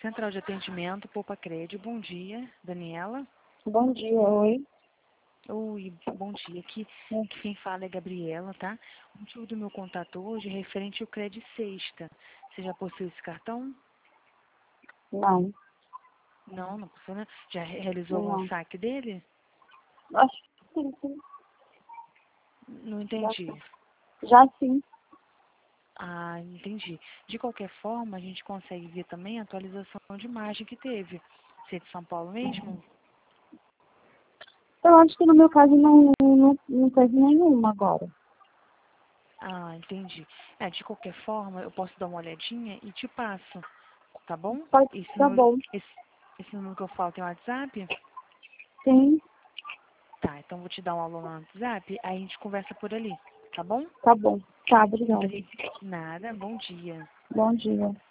Central de Atendimento, Poupacred. Bom dia, Daniela. Bom dia, oi. Oi, bom dia. Aqui quem fala é Gabriela, tá? O motivo do meu contato hoje é referente ao Cred Sexta. Você já possui esse cartão? Não, Não, não possui, né? Já realizou algum não. saque dele? Acho que sim, sim. Não entendi. Já sim. Ah, entendi. De qualquer forma, a gente consegue ver também a atualização de imagem que teve. Você é de São Paulo mesmo? Eu acho que no meu caso não teve nenhuma agora. Ah, entendi. De qualquer forma, eu posso dar uma olhadinha e te passo, tá bom? Pode, Esse tá número, bom. esse número que eu falo tem WhatsApp? Sim, Tá, então vou te dar um alô no WhatsApp, aí a gente conversa por ali, tá bom? tá bom. Tá, obrigada. Nada, bom dia. Bom dia.